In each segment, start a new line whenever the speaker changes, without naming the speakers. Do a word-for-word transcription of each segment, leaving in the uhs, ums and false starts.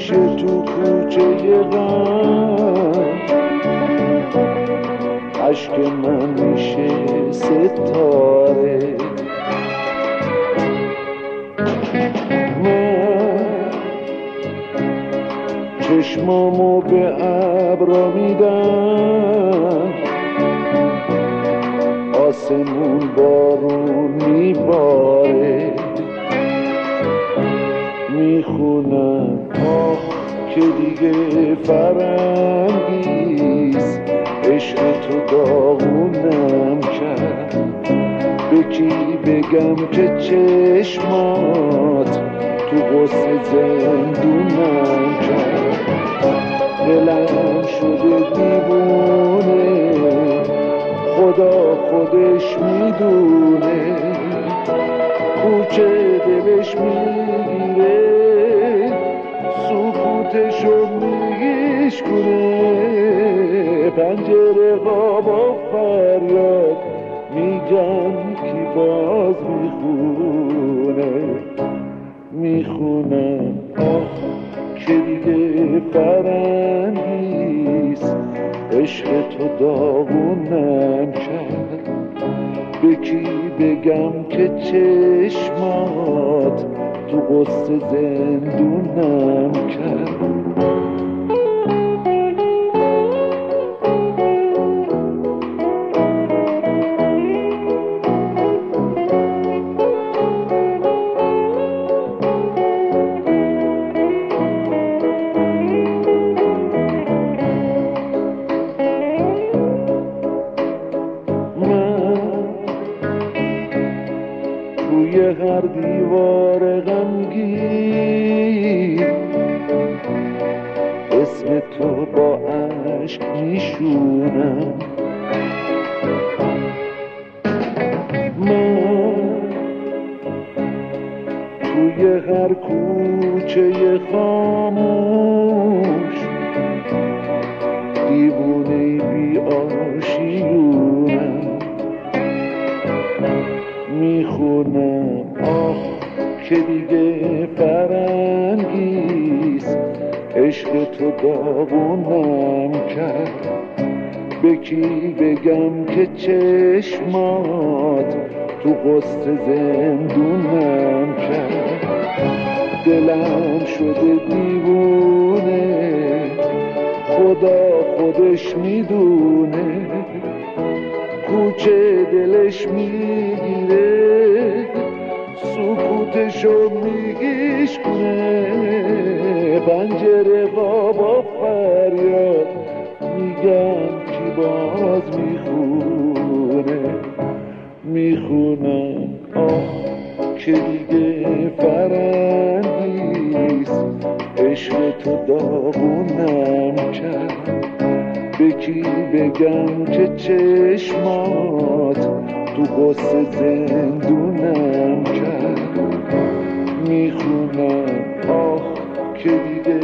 همیشه تو کوچه غم عشق من میشه ستاره. من چشمامو به ابرا میدم، آسمون بارون میباره. میخونم آه که دیگه فرنگیست، عشق تو داغونم کرد. به کی بگم که چشمات تو غصه زندونم کرد. دلم شده دیوونه، خدا خودش میدونه. کوچه دلش میگیره، سکوتشو میشکنه. پنجره ها با فریاد میگن کی باز میخونه. میخونم آه که دیگه فرنگیست، عشق تو داغونم کرد. به کی بگم که چشمات تو غصه زندونم کرد. روی هر دیوار غمگین اسم تو با عشق میشونم. من توی هر کوچه خاموش دیوونه بی آشیونم. میخونم آه که دیگه فرنگیست، عشق تو داغونم کرد. به کی بگم که چشمات تو غصه زندونم کرد. دلم شده دیوونه، خدا خودش میدونه. کوچه دلش میگیره، سکوتشو میشکنه. پنجره ها با فریاد میگن کی باز میخونه. میخونم آه که دیگه فرنگیست، عشق تو داغونم کرد. به کی بگم که چشمات تو غصه زندونم کرد. میخونم آه که دیگه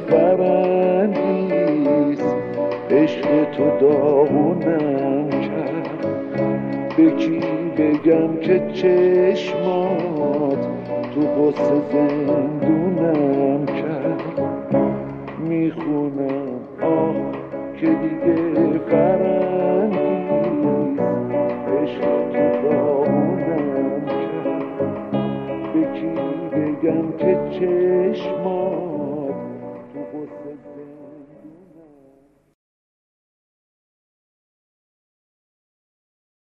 فرنگیست، عشق تو داغونم کرد. به کی بگم که چشمات تو غصه زندونم کرد. میخونم آه که دیگه فرنگیست، عشق تو داغونم کرد. به کی بگم که چشمات تو غصه